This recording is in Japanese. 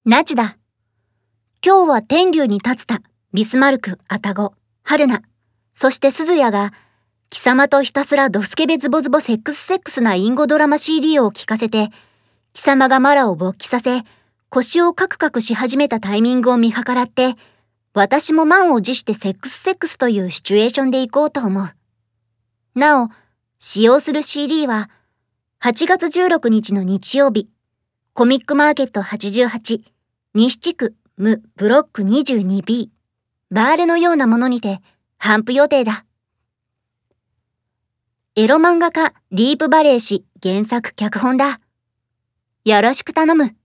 ナチだ。今日は天竜に立つた、ビスマルク、アタゴ、春菜、そして鈴谷が、貴様とひたすらドスケベズボズボセックスなインゴドラマ CD を聴かせて、貴様がマラを勃起させ、腰をカクカクし始めたタイミングを見計らって、私も満を持してセックスというシチュエーションで行こうと思う。なお、使用する CD は、8月16日の日曜日、コミックマーケット88、西地区無ブロック 22B、バールのようなものにて、頒布予定だ。エロ漫画家ディープバレー氏原作脚本だ。よろしく頼む。